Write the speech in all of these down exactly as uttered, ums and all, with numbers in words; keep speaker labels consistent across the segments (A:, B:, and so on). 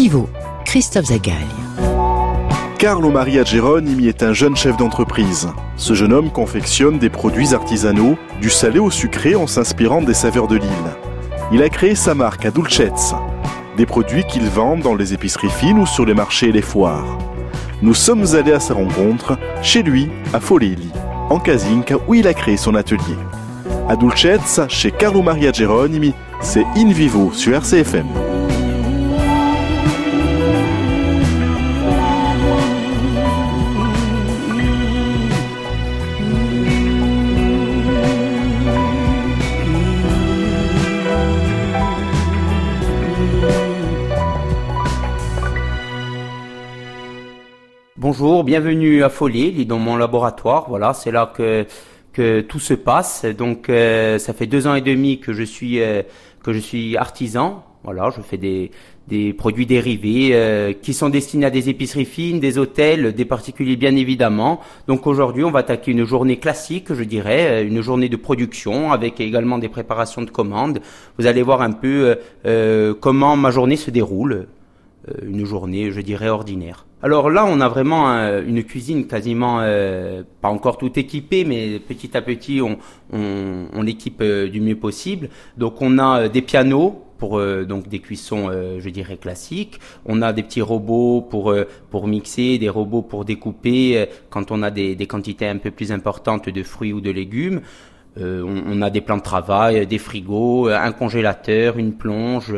A: Vivo, Christophe Zagalle.
B: Carlo Maria Geronimi est un jeune chef d'entreprise. Ce jeune homme confectionne des produits artisanaux, du salé au sucré en s'inspirant des saveurs de l'île. Il a créé sa marque Adulcezza, des produits qu'il vend dans les épiceries fines ou sur les marchés et les foires. Nous sommes allés à sa rencontre, chez lui, à Foleli, en Casinca, où il a créé son atelier. Adulcezza, chez Carlo Maria Geronimi, c'est In Vivo sur R C F M.
C: Bonjour, bienvenue à Foleli, dans mon laboratoire. Voilà, c'est là que que tout se passe. Donc, euh, ça fait deux ans et demi que je suis euh, que je suis artisan. Voilà, je fais des des produits dérivés euh, qui sont destinés à des épiceries fines, des hôtels, des particuliers bien évidemment. Donc aujourd'hui, on va attaquer une journée classique, je dirais, une journée de production avec également des préparations de commandes. Vous allez voir un peu euh, comment ma journée se déroule. Une journée, je dirais, ordinaire. Alors là, on a vraiment euh, une cuisine quasiment, euh, pas encore tout équipée, mais petit à petit, on, on, on l'équipe euh, du mieux possible. Donc on a euh, des pianos pour euh, donc des cuissons, euh, je dirais, classiques. On a des petits robots pour euh, pour mixer, des robots pour découper euh, quand on a des, des quantités un peu plus importantes de fruits ou de légumes. Euh, on, on a des plans de travail, des frigos, un congélateur, une plonge,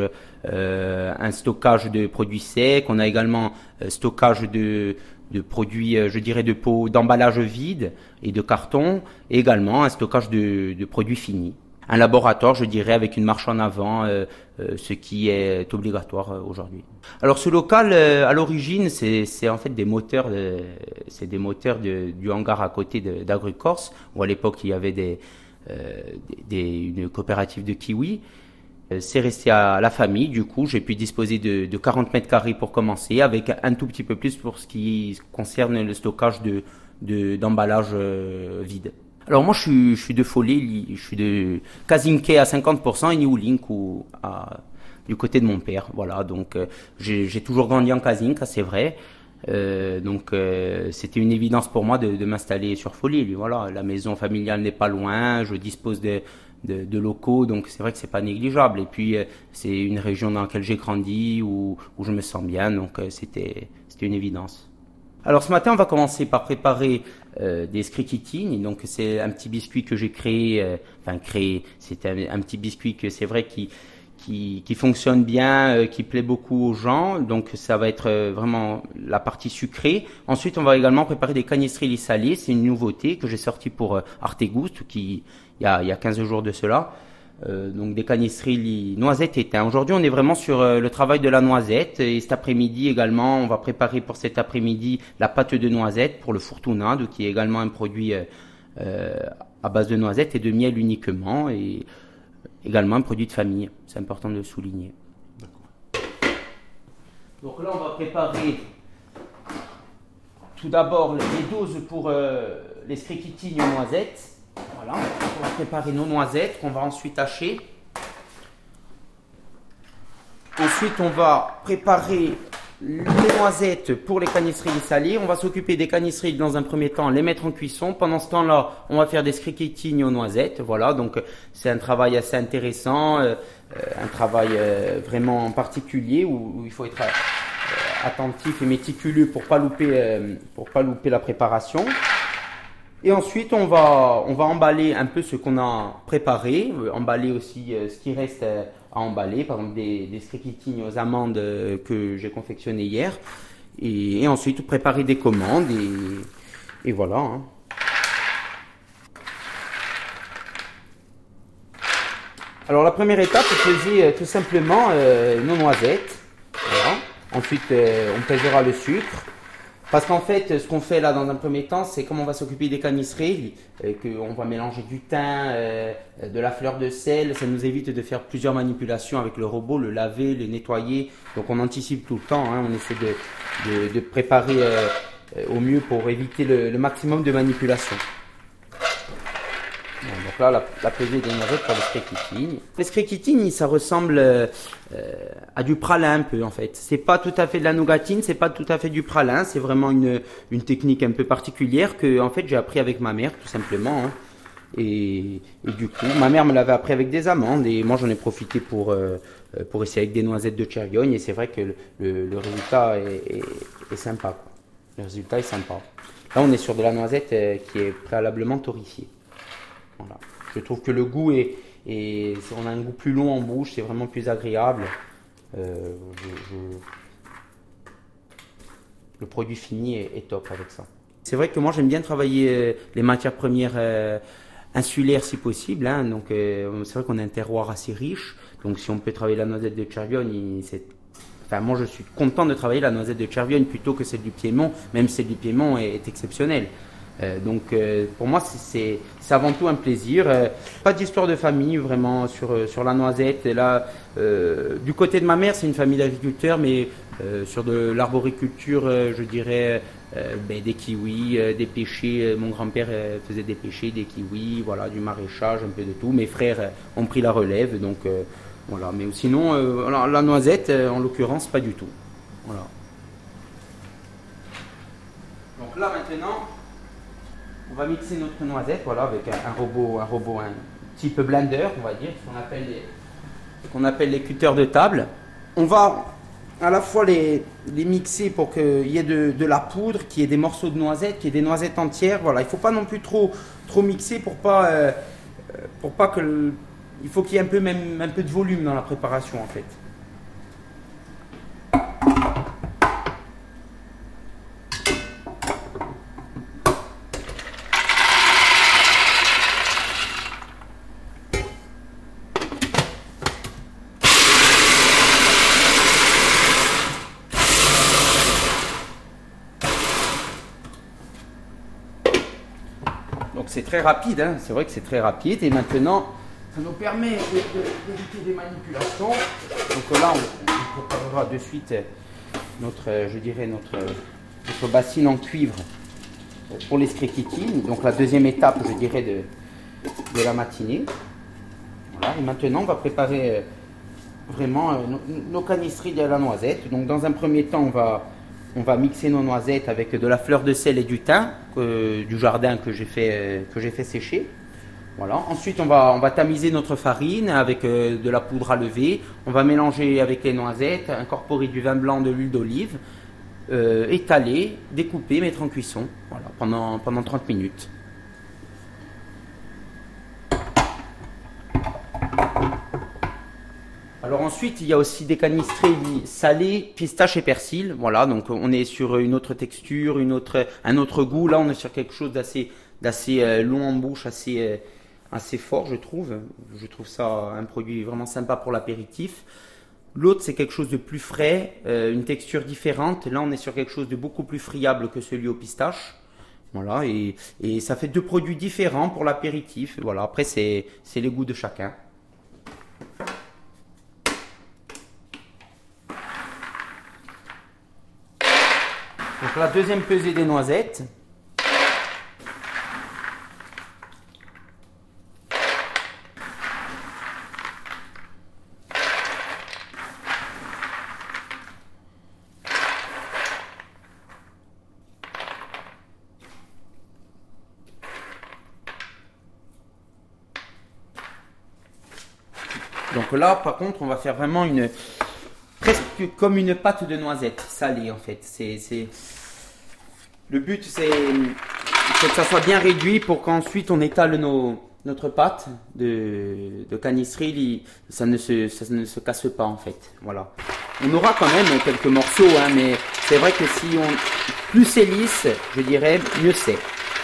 C: euh, un stockage de produits secs. On a également euh, stockage de, de produits, euh, je dirais, de pots d'emballage vide et de carton, et également un stockage de, de produits finis. Un laboratoire, je dirais, avec une marche en avant, euh, euh, ce qui est obligatoire euh, aujourd'hui. Alors ce local, euh, à l'origine, c'est, c'est en fait des moteurs, de, c'est des moteurs de, du hangar à côté de, d'Agricorse, où à l'époque il y avait des, euh, des, une coopérative de kiwis. Euh, c'est resté à la famille, du coup j'ai pu disposer de, de quarante mètres carrés pour commencer, avec un tout petit peu plus pour ce qui concerne le stockage de, de, d'emballage euh, vide. Alors moi je suis, je suis de Foleli, je suis de Casinca à cinquante pour cent et New Link ou à, du côté de mon père. Voilà, donc euh, j'ai, j'ai toujours grandi en Casinca, c'est vrai. Euh, donc euh, c'était une évidence pour moi de, de m'installer sur Foleli. Voilà, la maison familiale n'est pas loin, je dispose de, de, de locaux, donc c'est vrai que c'est pas négligeable. Et puis euh, c'est une région dans laquelle j'ai grandi, où, où je me sens bien, donc euh, c'était, c'était une évidence. Alors ce matin, on va commencer par préparer euh, des scricchitini. Donc c'est un petit biscuit que j'ai créé, euh, enfin créé. C'est un, un petit biscuit que c'est vrai qui qui, qui fonctionne bien, euh, qui plaît beaucoup aux gens. Donc ça va être euh, vraiment la partie sucrée. Ensuite, on va également préparer des canistrilli salés. C'est une nouveauté que j'ai sortie pour euh, Artegusto, qui il y a il y a quinze jours de cela. Euh, donc des canistrilli noisettes et thym. Aujourd'hui, on est vraiment sur euh, le travail de la noisette, et cet après-midi également, on va préparer pour cet après-midi la pâte de noisette pour le fortunado, qui est également un produit euh, euh, à base de noisettes et de miel uniquement, et également un produit de famille. C'est important de le souligner. Donc là, on va préparer tout d'abord les doses pour euh, les scricchitini aux noisettes. Voilà, on va préparer nos noisettes qu'on va ensuite hacher. Ensuite, on va préparer les noisettes pour les canistrilli salés. On va s'occuper des canistrilli dans un premier temps, les mettre en cuisson. Pendant ce temps-là, on va faire des scricchitini aux noisettes. Voilà, donc c'est un travail assez intéressant, euh, un travail euh, vraiment particulier où, où il faut être euh, attentif et méticuleux pour pas louper, euh, pour pas louper la préparation. Et ensuite, on va, on va emballer un peu ce qu'on a préparé, euh, emballer aussi euh, ce qui reste euh, à emballer, par exemple des, des scricchitini aux amandes euh, que j'ai confectionné hier. Et, et ensuite, préparer des commandes et, et voilà. Hein. Alors, la première étape, c'est de peser euh, tout simplement euh, nos noisettes. Voilà. Ensuite, euh, on pèsera le sucre. Parce qu'en fait, ce qu'on fait là dans un premier temps, c'est comme on va s'occuper des canistrilli, euh, qu'on va mélanger du thym, euh, de la fleur de sel. Ça nous évite de faire plusieurs manipulations avec le robot, le laver, le nettoyer. Donc on anticipe tout le temps, hein, on essaie de, de, de préparer euh, au mieux pour éviter le, le maximum de manipulations. Bon, donc là, la, la pesée des noisettes pour les skrekitini. Les skrekitini, ça ressemble euh, à du pralin un peu en fait. C'est pas tout à fait de la nougatine, c'est pas tout à fait du pralin. C'est vraiment une, une technique un peu particulière que en fait j'ai appris avec ma mère tout simplement. Hein. Et, et du coup, ma mère me l'avait appris avec des amandes et moi j'en ai profité pour euh, pour essayer avec des noisettes de Tcherviogne et c'est vrai que le, le, le résultat est, est, est sympa. Quoi. Le résultat est sympa. Là, on est sur de la noisette euh, qui est préalablement torréfiée. Voilà. Je trouve que le goût est, est, on a un goût plus long en bouche, c'est vraiment plus agréable. Euh, je, je... Le produit fini est, est top avec ça. C'est vrai que moi j'aime bien travailler euh, les matières premières euh, insulaires si possible. Hein. Donc euh, c'est vrai qu'on a un terroir assez riche. Donc si on peut travailler la noisette de Tcherviogne, c'est Enfin, moi, je suis content de travailler la noisette de Tcherviogne plutôt que celle du Piémont, même celle du Piémont est, est exceptionnelle. Euh, donc, euh, pour moi, c'est avant tout un plaisir. Euh, pas d'histoire de famille, vraiment, sur, sur la noisette. Et là, euh, du côté de ma mère, c'est une famille d'agriculteurs, mais euh, sur de l'arboriculture, euh, je dirais euh, ben, des kiwis, euh, des pêchers. Mon grand-père euh, faisait des pêchers, des kiwis, voilà, du maraîchage, un peu de tout. Mes frères euh, ont pris la relève, donc... Euh, Voilà, mais sinon, euh, la, la noisette, euh, en l'occurrence, pas du tout. Voilà. Donc là, maintenant, on va mixer notre noisette, voilà, avec un, un robot, un robot, un type blender, on va dire, ce qu'on appelle les, ce qu'on appelle les cutters de table. On va à la fois les, les mixer pour qu'il y ait de, de la poudre, qu'il y ait des morceaux de noisettes, qu'il y ait des noisettes entières. Voilà, il ne faut pas non plus trop, trop mixer pour pas, euh, pour pas que le, il faut qu'il y ait un peu, même, un peu de volume dans la préparation en fait. Donc c'est très rapide, hein. C'est vrai que c'est très rapide et maintenant ça nous permet d'éviter des manipulations. Donc là, on, on préparera de suite notre, je dirais, notre, notre bassine en cuivre pour les skrekitini. Donc la deuxième étape, je dirais, de, de la matinée. Voilà. Et maintenant, on va préparer vraiment nos, nos canistries de la noisette. Donc dans un premier temps, on va, on va mixer nos noisettes avec de la fleur de sel et du thym que, du jardin que j'ai fait, que j'ai fait sécher. Voilà. Ensuite, on va, on va tamiser notre farine avec euh, de la poudre à lever. On va mélanger avec les noisettes, incorporer du vin blanc, de l'huile d'olive, euh, étaler, découper, mettre en cuisson voilà, pendant, pendant trente minutes. Alors ensuite, il y a aussi des canistrés salés, pistache et persil. Voilà, donc on est sur une autre texture, une autre, un autre goût. Là, on est sur quelque chose d'assez d'assez euh, long en bouche, assez... Euh, assez fort je trouve, je trouve ça un produit vraiment sympa pour l'apéritif. L'autre c'est quelque chose de plus frais, euh, une texture différente, là on est sur quelque chose de beaucoup plus friable que celui au pistache, voilà, et, et ça fait deux produits différents pour l'apéritif, voilà, après c'est les goûts de chacun. Donc la deuxième pesée des noisettes. Donc là, par contre, on va faire vraiment une presque comme une pâte de noisette salée en fait. C'est, c'est... Le but, c'est que ça soit bien réduit pour qu'ensuite on étale nos, notre pâte de, de canistrie. Ça ne, se, ça ne se casse pas en fait. Voilà. On aura quand même quelques morceaux, hein, mais c'est vrai que si on plus c'est lisse, je dirais, mieux c'est.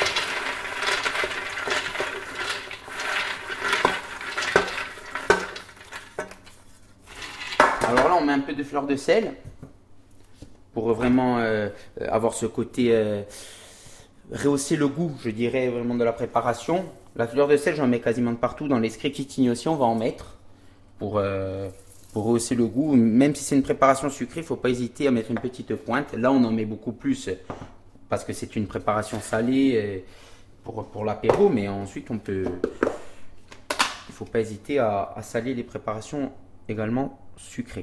C: Alors là, on met un peu de fleur de sel pour vraiment euh, avoir ce côté, euh, rehausser le goût, je dirais, vraiment de la préparation. La fleur de sel, j'en mets quasiment de partout. Dans les skrekitini aussi, on va en mettre pour, euh, pour rehausser le goût. Même si c'est une préparation sucrée, il ne faut pas hésiter à mettre une petite pointe. Là, on en met beaucoup plus parce que c'est une préparation salée. pour, pour l'apéro, mais ensuite on peut, il faut pas hésiter à, à saler les préparations également sucrées.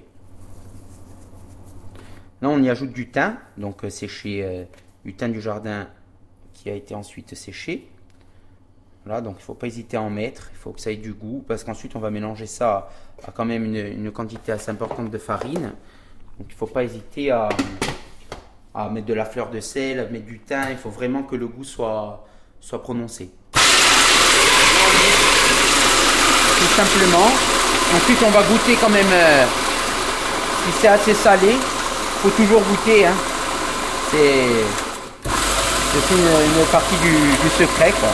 C: Là on y ajoute du thym, donc séché, euh, du thym du jardin qui a été ensuite séché. Voilà, donc il ne faut pas hésiter à en mettre, il faut que ça ait du goût, parce qu'ensuite on va mélanger ça à, à quand même une, une quantité assez importante de farine. Donc il ne faut pas hésiter à, à mettre de la fleur de sel, à mettre du thym, il faut vraiment que le goût soit, soit prononcé. Tout simplement. Ensuite on va goûter quand même, euh, si c'est assez salé, il faut toujours goûter. Hein. C'est, c'est une, une partie du, du secret, quoi.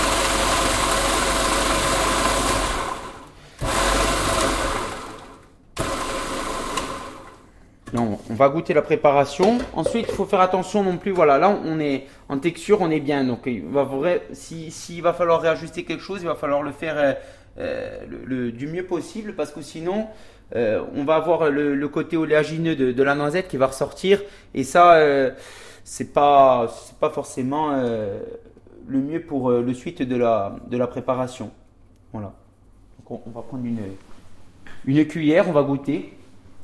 C: Non, on va goûter la préparation. Ensuite, il faut faire attention non plus. Voilà, là, on est en texture, on est bien. Donc, il va vrai, si, s'il va falloir réajuster quelque chose, il va falloir le faire euh, euh, le, le, du mieux possible, parce que sinon, euh, on va avoir le, le côté oléagineux de, de la noisette qui va ressortir. Et ça, euh, c'est pas, c'est pas forcément euh, le mieux pour euh, le suite de la, de la préparation. Voilà. Donc, on, on va prendre une, une cuillère, on va goûter.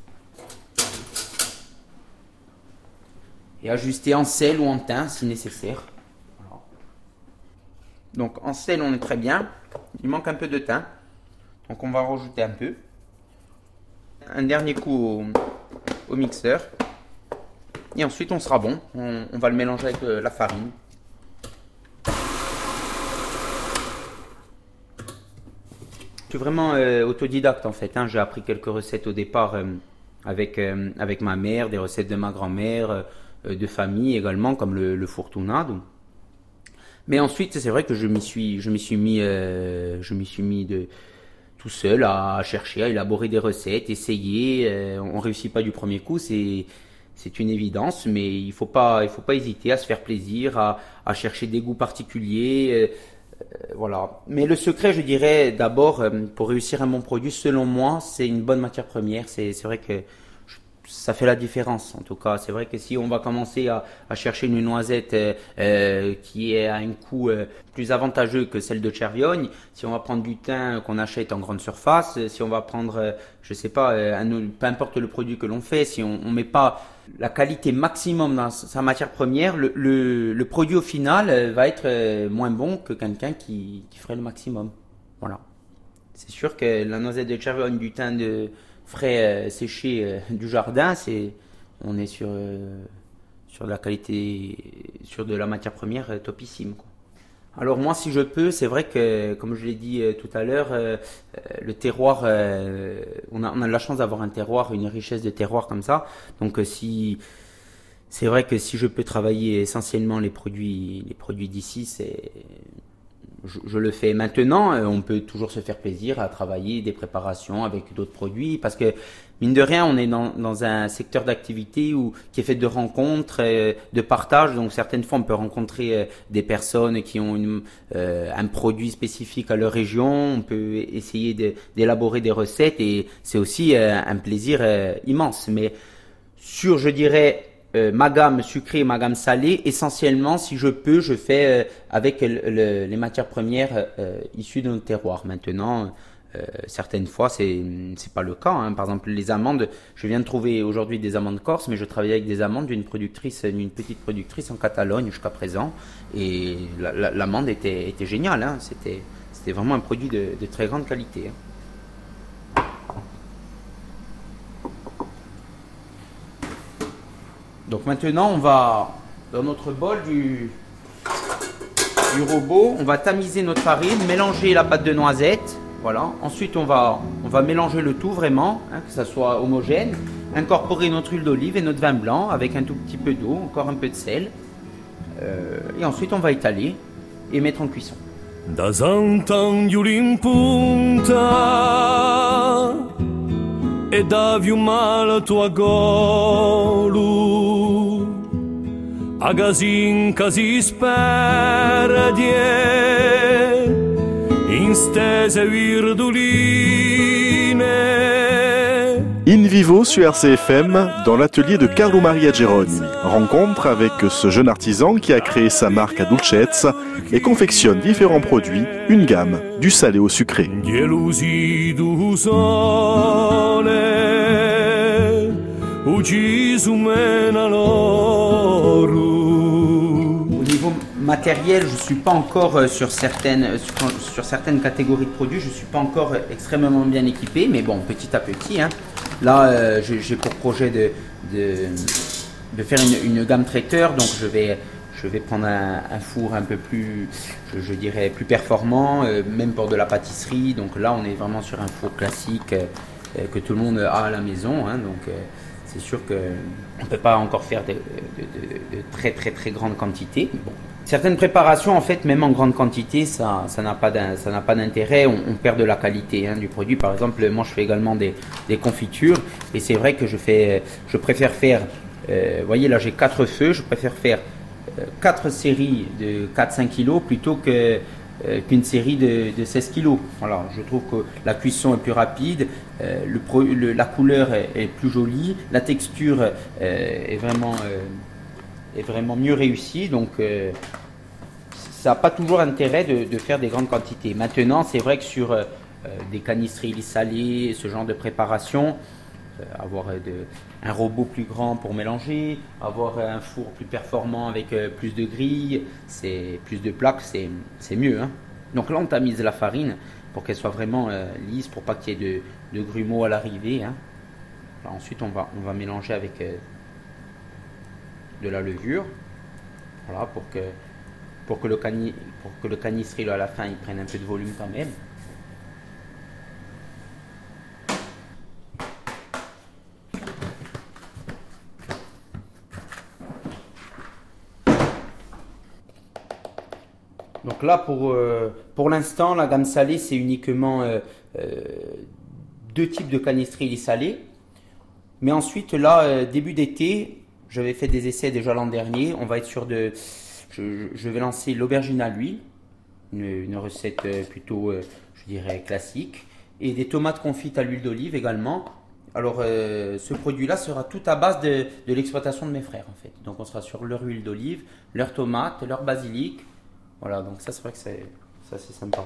C: Et ajuster en sel ou en thym si nécessaire. Voilà. Donc en sel on est très bien, il manque un peu de thym, donc on va en rajouter un peu. Un dernier coup au, au mixeur, et ensuite on sera bon, on, on va le mélanger avec euh, la farine. Je suis vraiment euh, autodidacte en fait, hein. J'ai appris quelques recettes au départ euh, avec, euh, avec ma mère, des recettes de ma grand-mère, euh, de famille également, comme le, le fortuna. Donc. Mais ensuite, c'est vrai que je m'y suis, je m'y suis mis, euh, je m'y suis mis de tout seul à chercher, à élaborer des recettes, essayer. Euh, on réussit pas du premier coup, c'est c'est une évidence, mais il faut pas, il faut pas hésiter à se faire plaisir, à, à chercher des goûts particuliers. Euh, euh, voilà. Mais le secret, je dirais, d'abord, euh, pour réussir un bon produit, selon moi, c'est une bonne matière première. C'est c'est vrai que ça fait la différence. En tout cas, c'est vrai que si on va commencer à, à chercher une noisette euh, euh, qui est à un coût euh, plus avantageux que celle de Cerviogne, si on va prendre du thym qu'on achète en grande surface, si on va prendre, euh, je sais pas, euh, un, peu importe le produit que l'on fait, si on, on met pas la qualité maximum dans sa matière première, le, le, le produit au final euh, va être euh, moins bon que quelqu'un qui, qui ferait le maximum. Voilà. C'est sûr que la noisette de Cerviogne, du thym de frais euh, séchés euh, du jardin, c'est, on est sur, euh, sur de la qualité, sur de la matière première euh, topissime, quoi. Alors moi, si je peux, c'est vrai que, comme je l'ai dit euh, tout à l'heure, euh, euh, le terroir, euh, on, a, on a de la chance d'avoir un terroir, une richesse de terroir comme ça. Donc euh, si, c'est vrai que si je peux travailler essentiellement les produits, les produits d'ici, c'est Je, je le fais maintenant. On peut toujours se faire plaisir à travailler des préparations avec d'autres produits, parce que mine de rien, on est dans, dans un secteur d'activité où, qui est fait de rencontres, euh, de partage. Donc certaines fois, on peut rencontrer euh, des personnes qui ont une, euh, un produit spécifique à leur région. On peut essayer de, d'élaborer des recettes, et c'est aussi euh, un plaisir euh, immense. Mais sur, je dirais, Euh, ma gamme sucrée et ma gamme salée, essentiellement, si je peux, je fais euh, avec le, le, les matières premières euh, issues de notre terroir. Maintenant, euh, certaines fois, c'est c'est pas le cas, hein. Par exemple, les amandes, je viens de trouver aujourd'hui des amandes corses, mais je travaillais avec des amandes d'une productrice, d'une petite productrice en Catalogne jusqu'à présent, et la, la, l'amande était, était géniale, hein. C'était c'était vraiment un produit de, de très grande qualité, hein. Donc maintenant, on va, dans notre bol du, du robot, on va tamiser notre farine, mélanger la pâte de noisette. Voilà. Ensuite, on va, on va mélanger le tout vraiment, hein, que ça soit homogène. Incorporer notre huile d'olive et notre vin blanc avec un tout petit peu d'eau, encore un peu de sel. Euh, et ensuite, on va étaler et mettre en cuisson.
A: Da Sant'Angelo in punta e da Viumale tua golu a Gasinca si sperdie in stese virduline.
B: Il vivo sur R C F M dans l'atelier de Carlo Maria Geroni. Rencontre avec ce jeune artisan qui a créé sa marque à Dulcezz et confectionne différents produits, une gamme du salé au sucré.
C: Au niveau matériel, je ne suis pas encore sur certaines, sur, sur certaines catégories de produits, je ne suis pas encore extrêmement bien équipé, mais bon, petit à petit. Hein. Là, euh, j'ai pour projet de, de, de faire une, une gamme traiteur, donc je vais, je vais prendre un, un four un peu plus, je, je dirais, plus performant, euh, même pour de la pâtisserie. Donc là, on est vraiment sur un four classique euh, que tout le monde a à la maison. Hein, donc euh, c'est sûr qu'on ne peut pas encore faire de, de, de, de très très très grandes quantités. Bon. Certaines préparations, en fait, même en grande quantité, ça ça n'a pas d'intérêt, on, on perd de la qualité hein, du produit. Par exemple, moi je fais également des, des confitures et c'est vrai que je, fais, je préfère faire, euh, vous voyez là j'ai quatre feux, je préfère faire euh, quatre séries de quatre à cinq kilos plutôt que euh, qu'une série de, de seize kilos. Voilà, je trouve que la cuisson est plus rapide, euh, le pro, le, la couleur est, est plus jolie, la texture euh, est vraiment... Euh, est vraiment mieux réussi, donc euh, ça n'a pas toujours intérêt de, de faire des grandes quantités. Maintenant, c'est vrai que sur euh, des canistrilles salées, ce genre de préparation, euh, avoir euh, de, un robot plus grand pour mélanger, avoir un four plus performant avec euh, plus de grilles, c'est plus de plaques, c'est mieux. Hein. Donc là, on tamise la farine pour qu'elle soit vraiment euh, lisse, pour pas qu'il y ait de, de grumeaux à l'arrivée. Hein. Ensuite, on va, on va mélanger avec euh, de la levure, voilà, pour que, pour que le cani, pour que le canistri à la fin il prenne un peu de volume quand même. Donc là pour, euh, pour l'instant la gamme salée c'est uniquement euh, euh, deux types de canistri salés, mais ensuite là euh, début d'été j'avais fait des essais déjà l'an dernier. On va être sur de. Je, je vais lancer l'aubergine à l'huile, une, une recette plutôt, je dirais, classique, et des tomates confites à l'huile d'olive également. Alors, euh, ce produit-là sera tout à base de, de l'exploitation de mes frères, en fait. Donc, on sera sur leur huile d'olive, leurs tomates, leur basilic. Voilà, donc ça, c'est vrai que c'est c'est sympa.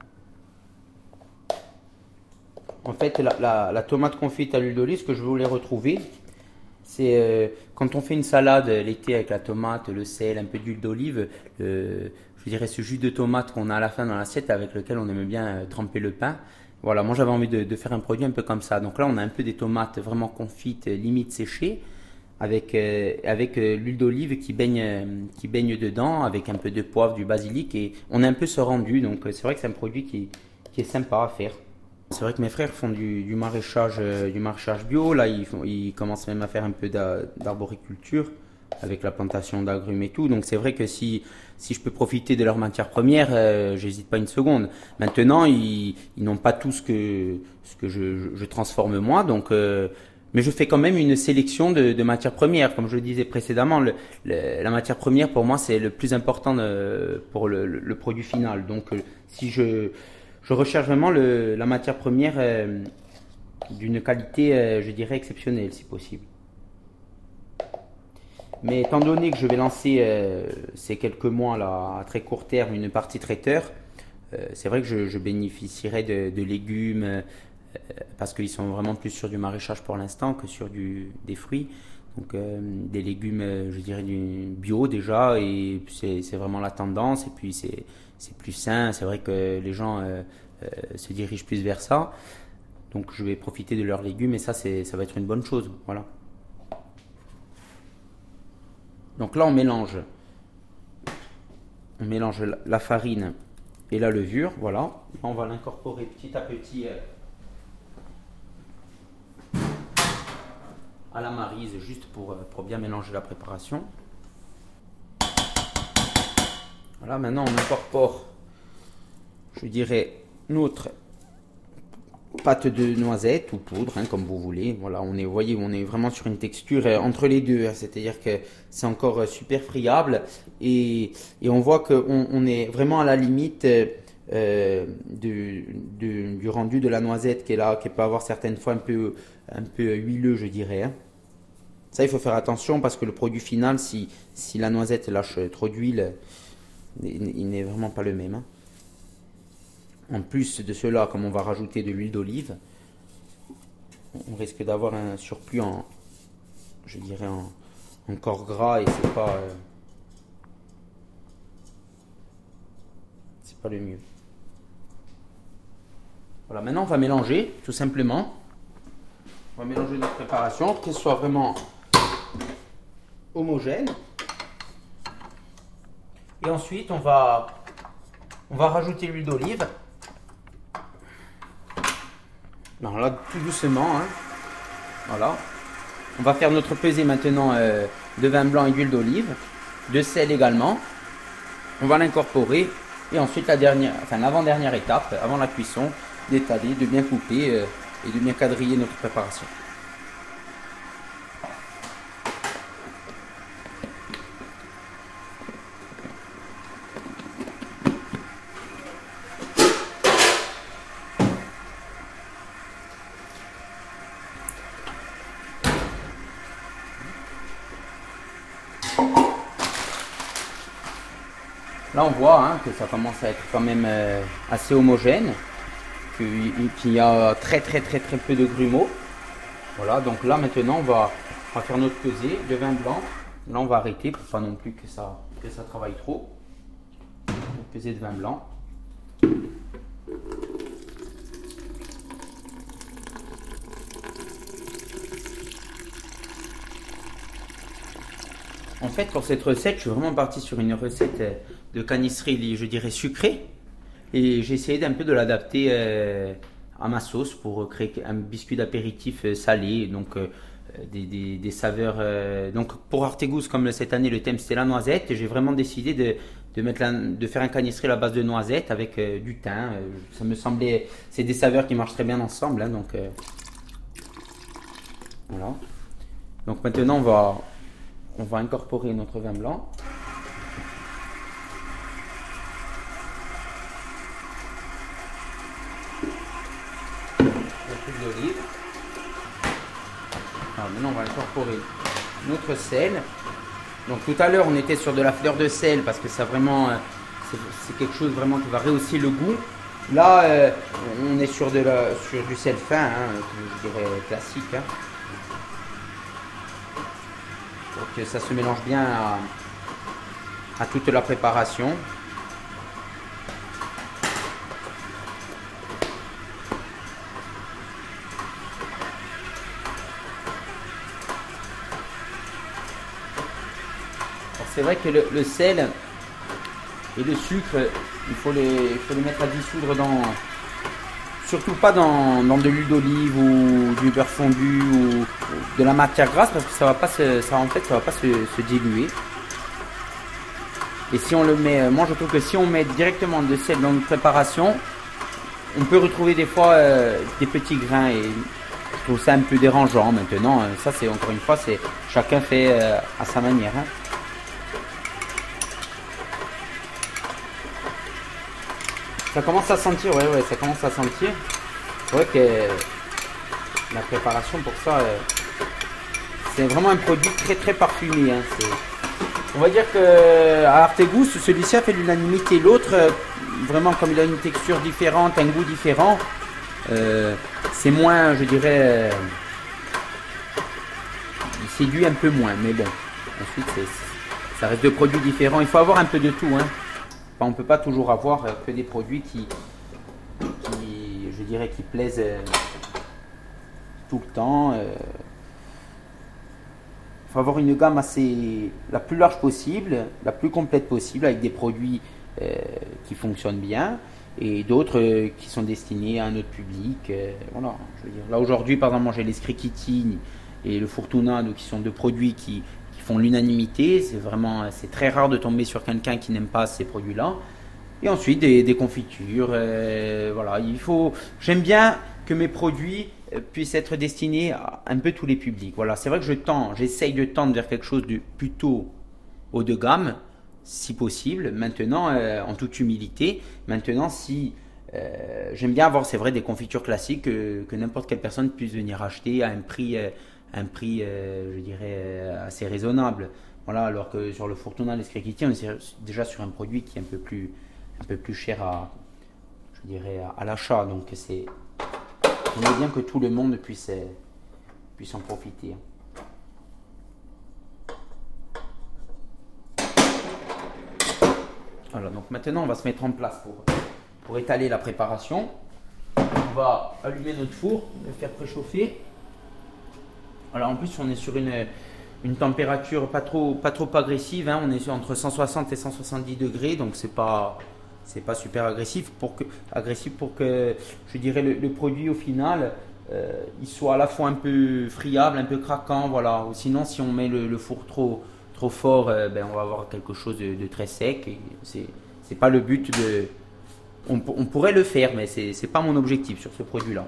C: En fait, la, la, la tomate confite à l'huile d'olive, ce que je voulais retrouver, c'est euh, quand on fait une salade l'été avec la tomate, le sel, un peu d'huile d'olive, euh, je dirais ce jus de tomate qu'on a à la fin dans l'assiette avec lequel on aime bien euh, tremper le pain. Voilà, moi j'avais envie de, de faire un produit un peu comme ça. Donc là on a un peu des tomates vraiment confites, limite séchées, avec, euh, avec euh, l'huile d'olive qui baigne, euh, qui baigne dedans, avec un peu de poivre, du basilic, et on a un peu ce rendu. Donc euh, c'est vrai que c'est un produit qui, qui est sympa à faire. C'est vrai que mes frères font du, du, maraîchage, euh, du maraîchage bio. Là, ils, font, ils commencent même à faire un peu d'arboriculture avec la plantation d'agrumes et tout. Donc, c'est vrai que si, si je peux profiter de leurs matières premières, euh, j'hésite pas une seconde. Maintenant, ils, ils n'ont pas tout ce que, ce que je, je, je transforme moi. Donc, euh, mais je fais quand même une sélection de, de matières premières. Comme je le disais précédemment, le, le, la matière première, pour moi, c'est le plus important de, pour le, le, le produit final. Donc, euh, si je... Je recherche vraiment le, la matière première euh, d'une qualité, euh, je dirais, exceptionnelle, si possible. Mais étant donné que je vais lancer euh, ces quelques mois là, à très court terme une partie traiteur, euh, c'est vrai que je, je bénéficierai de, de légumes euh, parce qu'ils sont vraiment plus sur du maraîchage pour l'instant que sur du, des fruits. Donc euh, des légumes, euh, je dirais, du bio déjà, et c'est vraiment la tendance, et puis c'est c'est plus sain, c'est vrai que les gens euh, euh, se dirigent plus vers ça, donc je vais profiter de leurs légumes, et ça, ça va être une bonne chose, voilà. Donc là, on mélange, on mélange la farine et la levure, voilà. Là, on va l'incorporer petit à petit euh, à la maryse, juste pour, pour bien mélanger la préparation. Voilà, maintenant on incorpore, je dirais, notre pâte de noisette ou poudre, hein, comme vous voulez. Voilà, on est, vous voyez, on est vraiment sur une texture entre les deux, hein, c'est-à-dire que c'est encore super friable, et, et on voit qu'on on est vraiment à la limite euh, du, du, du rendu de la noisette qui est là, qui peut avoir certaines fois un peu, un peu huileux, je dirais. Hein. Ça, il faut faire attention parce que le produit final, si, si la noisette lâche trop d'huile, il, il n'est vraiment pas le même. Hein. En plus de cela, comme on va rajouter de l'huile d'olive, on risque d'avoir un surplus en, je dirais, en, en corps gras et c'est pas, euh, c'est pas le mieux. Voilà, maintenant on va mélanger tout simplement. On va mélanger notre préparation, qu'elle soit vraiment homogène. Et ensuite on va, on va rajouter l'huile d'olive. Alors là, tout doucement, hein. Voilà. On va faire notre pesée maintenant euh, de vin blanc et d'huile d'olive, de sel également. On va l'incorporer et ensuite la dernière, enfin l'avant-dernière étape, avant la cuisson, d'étaler, de bien couper euh, et de bien quadriller notre préparation. Là, on voit hein, que ça commence à être quand même euh, assez homogène, qu'il y a très très très très peu de grumeaux. Voilà, donc là maintenant on va, on va faire notre pesée de vin blanc. Là, on va arrêter pour pas non plus que ça, que ça travaille trop. Une pesée de vin blanc. En fait, pour cette recette, je suis vraiment parti sur une recette de canisserie, je dirais sucrée. Et j'ai essayé d'un peu de l'adapter euh, à ma sauce pour créer un biscuit d'apéritif salé. Donc, euh, des, des, des saveurs. Euh, donc, pour Artégouz, comme cette année, le thème c'était la noisette, j'ai vraiment décidé de, de, mettre la, de faire un canisserie à la base de noisette avec euh, du thym. Euh, ça me semblait. C'est des saveurs qui marchent très bien ensemble. Hein, donc, euh, voilà. Donc, maintenant, on va. On va incorporer notre vin blanc. L'huile d'olive. Alors maintenant, on va incorporer notre sel. Donc tout à l'heure, on était sur de la fleur de sel parce que ça vraiment, c'est quelque chose vraiment qui va rehausser le goût. Là, euh, on est sur, de la, sur du sel fin, hein, je dirais classique. Hein. Pour que ça se mélange bien à, à toute la préparation. C'est vrai que le, le sel et le sucre, il faut les, il faut les mettre à dissoudre dans, surtout pas dans, dans de l'huile d'olive ou du beurre fondu ou de la matière grasse parce que ça va pas se, ça en fait ça va pas se, se diluer. Et si on le met, moi je trouve que si on met directement de sel dans notre préparation, on peut retrouver des fois euh, des petits grains et je trouve ça un peu dérangeant maintenant. Ça c'est encore une fois, c'est chacun fait euh, à sa manière. Hein. Ça commence à sentir, ouais, ouais, ça commence à sentir. C'est vrai que la préparation pour ça, euh, c'est vraiment un produit très très parfumé. Hein. On va dire que à Artégouz, celui-ci a fait l'unanimité. L'autre, euh, vraiment comme il a une texture différente, un goût différent, euh, c'est moins, je dirais, euh, il séduit un peu moins. Mais bon, ensuite, c'est, ça reste deux produits différents. Il faut avoir un peu de tout, hein. On ne peut pas toujours avoir que des produits qui, qui je dirais, qui plaisent tout le temps. Il faut avoir une gamme assez, la plus large possible, la plus complète possible, avec des produits euh, qui fonctionnent bien et d'autres euh, qui sont destinés à un autre public. Euh, voilà, je veux dire. Là aujourd'hui, par exemple, j'ai les Scricchitini et le Fortunado qui sont deux produits qui font l'unanimité, c'est vraiment, c'est très rare de tomber sur quelqu'un qui n'aime pas ces produits-là. Et ensuite des, des confitures, euh, voilà, il faut. J'aime bien que mes produits puissent être destinés à un peu tous les publics. Voilà, c'est vrai que je tends, j'essaye de tendre vers quelque chose de plutôt haut de gamme. si possible. Maintenant, euh, en toute humilité, maintenant, si euh, j'aime bien avoir, c'est vrai, des confitures classiques que, que n'importe quelle personne puisse venir acheter à un prix, euh, un prix euh, je dirais, euh, assez raisonnable. Voilà, alors que sur le Fortuna, les Scricchiti, on est déjà sur un produit qui est un peu plus, un peu plus cher à, je dirais, à, à l'achat. Donc, c'est, on est bien que tout le monde puisse, puisse en profiter. Voilà, donc maintenant, on va se mettre en place pour, pour étaler la préparation. On va allumer notre four, le faire préchauffer. Alors, en plus, on est sur une une température pas trop, pas trop agressive, hein. On est entre cent soixante et cent soixante-dix degrés, donc c'est pas, c'est pas super agressif pour que, agressif pour que, je dirais, le, le produit au final, euh, il soit à la fois un peu friable, un peu craquant, voilà. Ou sinon, si on met le, le four trop, trop fort, euh, ben, on va avoir quelque chose de, de très sec. Et c'est, c'est pas le but de, on, on pourrait le faire, mais c'est, c'est pas mon objectif sur ce produit-là.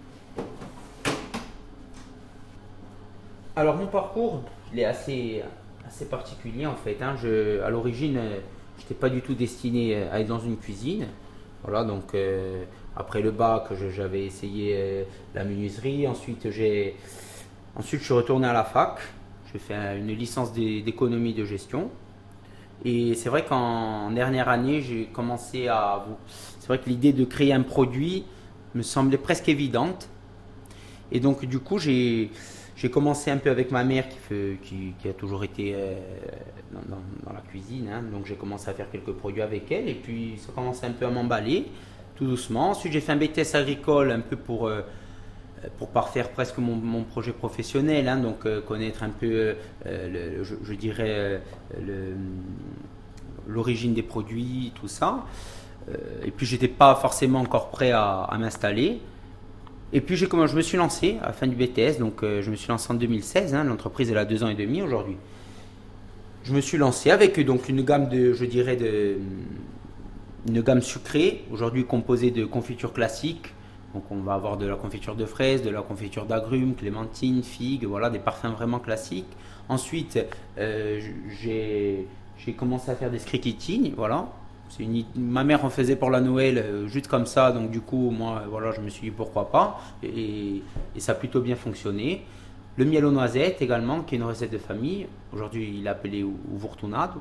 C: Alors mon parcours, il est assez, assez particulier en fait, hein. Je, à l'origine, je n'étais pas du tout destiné à être dans une cuisine. Voilà, donc euh, après le bac, je, j'avais essayé euh, la menuiserie. Ensuite, j'ai, ensuite, je suis retourné à la fac. J'ai fait une licence d'économie de gestion. Et c'est vrai qu'en dernière année, j'ai commencé à... C'est vrai que l'idée de créer un produit me semblait presque évidente. Et donc du coup, j'ai... J'ai commencé un peu avec ma mère qui, fait, qui, qui a toujours été euh, dans, dans, dans la cuisine, hein. Donc j'ai commencé à faire quelques produits avec elle et puis ça commençait un peu à m'emballer tout doucement. Ensuite j'ai fait un B T S agricole un peu pour, euh, pour parfaire presque mon, mon projet professionnel, hein. Donc euh, connaître un peu, euh, le, je, je dirais, euh, le, l'origine des produits, tout ça. Euh, et puis j'étais pas forcément encore prêt à, à m'installer. Et puis j'ai, comment, je me suis lancé à la fin du B T S, donc euh, je me suis lancé en deux mille seize, hein, l'entreprise elle a deux ans et demi aujourd'hui. Je me suis lancé avec donc une gamme de, je dirais, de, une gamme sucrée, aujourd'hui composée de confitures classiques. Donc on va avoir de la confiture de fraises, de la confiture d'agrumes, clémentine, figues, voilà, des parfums vraiment classiques. Ensuite, euh, j'ai, j'ai commencé à faire des scricchiti, voilà. C'est une, ma mère en faisait pour la Noël, euh, juste comme ça, donc du coup, moi, voilà, je me suis dit pourquoi pas, et, et ça a plutôt bien fonctionné. Le miel aux noisettes également, qui est une recette de famille. Aujourd'hui, il est appelé Uvurtunado.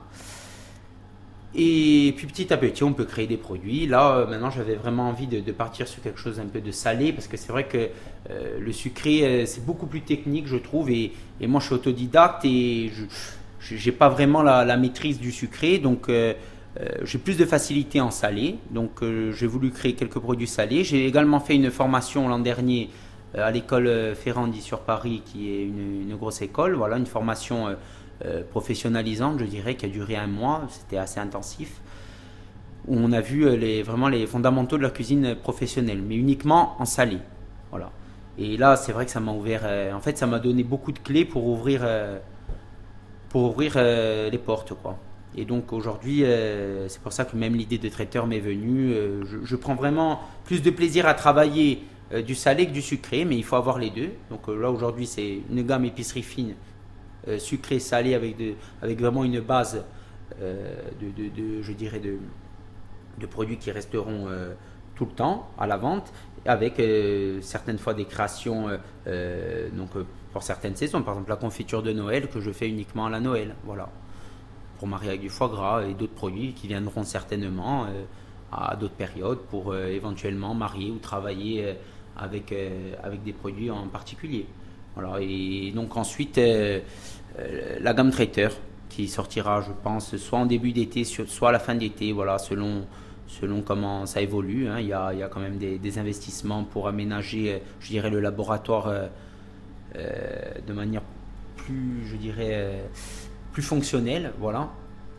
C: Et puis petit à petit, on peut créer des produits. Là, euh, maintenant, j'avais vraiment envie de, de partir sur quelque chose un peu de salé, parce que c'est vrai que euh, le sucré, euh, c'est beaucoup plus technique, je trouve, et, et moi, je suis autodidacte et je n'ai pas vraiment la, la maîtrise du sucré, donc... Euh, Euh, j'ai plus de facilité en salé, donc euh, j'ai voulu créer quelques produits salés. J'ai également fait une formation l'an dernier euh, à l'école Ferrandi sur Paris, qui est une, une grosse école. Voilà, une formation euh, euh, professionnalisante, je dirais, qui a duré un mois. C'était assez intensif, où on a vu euh, les, vraiment les fondamentaux de la cuisine professionnelle, mais uniquement en salé. Voilà. Et là, c'est vrai que ça m'a ouvert. Euh, en fait, ça m'a donné beaucoup de clés pour ouvrir, euh, pour ouvrir euh, les portes, quoi. Et donc aujourd'hui, euh, c'est pour ça que même l'idée de traiteur m'est venue. Euh, je, je prends vraiment plus de plaisir à travailler euh, du salé que du sucré, mais il faut avoir les deux. Donc euh, là aujourd'hui, c'est une gamme épicerie fine, euh, sucré, salé, avec, de, avec vraiment une base euh, de, de, de, je dirais, de, de produits qui resteront euh, tout le temps à la vente, avec euh, certaines fois des créations euh, donc, euh, pour certaines saisons. Par exemple, la confiture de Noël que je fais uniquement à la Noël. Voilà. Pour marier avec du foie gras et d'autres produits qui viendront certainement euh, à d'autres périodes pour euh, éventuellement marier ou travailler euh, avec, euh, avec des produits en particulier. Voilà. Et donc ensuite, euh, euh, la gamme traiteur qui sortira, je pense, soit en début d'été, soit à la fin d'été, voilà, selon, selon comment ça évolue, hein. Il y a, il y a quand même des, des investissements pour aménager, euh, je dirais, le laboratoire euh, euh, de manière plus, je dirais... Euh, plus fonctionnel, voilà.